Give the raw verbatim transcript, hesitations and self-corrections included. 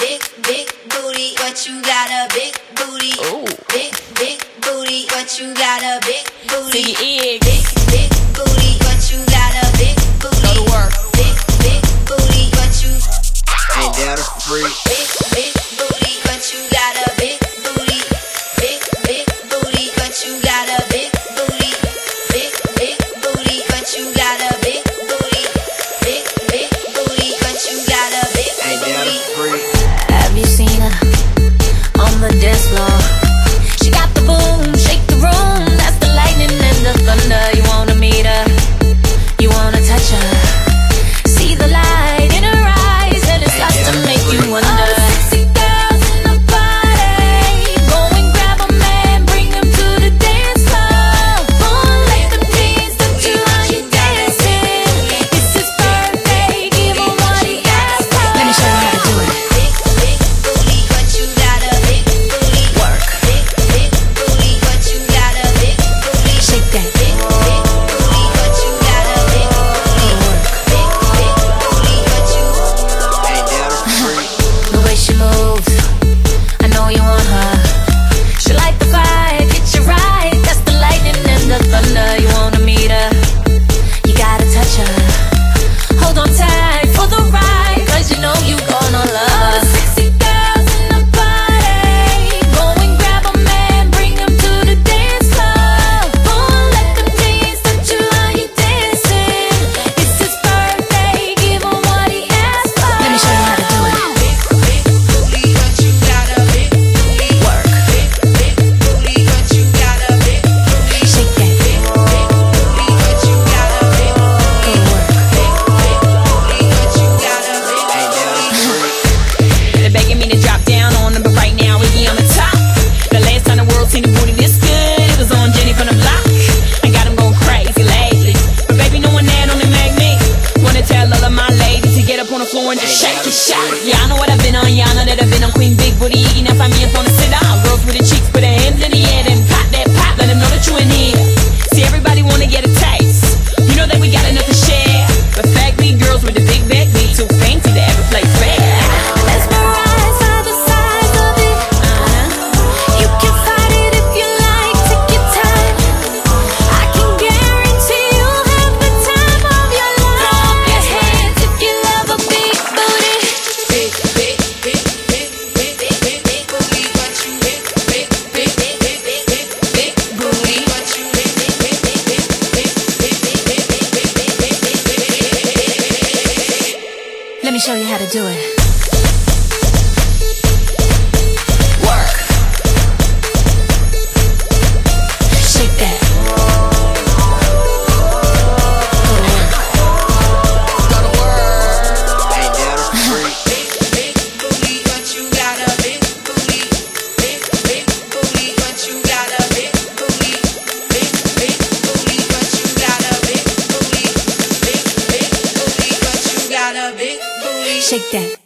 big, big booty, but you got a big booty. Ooh. Big, big booty, but you got a big booty. Big, big, big booty, but you got a big booty. Go to work. Big, big booty, but you ain't that a freak? Big, big booty, but you got a big booty. Big, big booty, but you got a big booty. Big, big booty, but you got a big booty. Big, big booty, but you got a big booty. Ain't that a freak? Have you seen her on the dance floor? She got the boom, shake the room. That's the lightning and the thunder. You wanna meet her, you wanna touch her. See the light in her eyes, and it starts to make you wonder. And just shake it, shake. Yeah, I know what I've been on. Yeah, I know that I've been on Queen Big Booty. You can find me up on the sit down. Girls with the cheeks, put their hands in the air, then pop that pop. Let them know that you in here. See, everybody wanna get a taste. You know that we got enough to share. But fact, we girls with the big back, we too fancy to ever play fair. Mesmerized by the size of it. You can fight it if you like. Take your time. I can guarantee you'll have the time of your life. Throw up your hands if you love a big booty. Big, big, big, big, big, big, big, big booty, but you big, big, big, big, big, big, big, big booty, but you big, big, big, big, big, big, big, big, big, big, big, big, big. Let me show you how to do it. Shake that.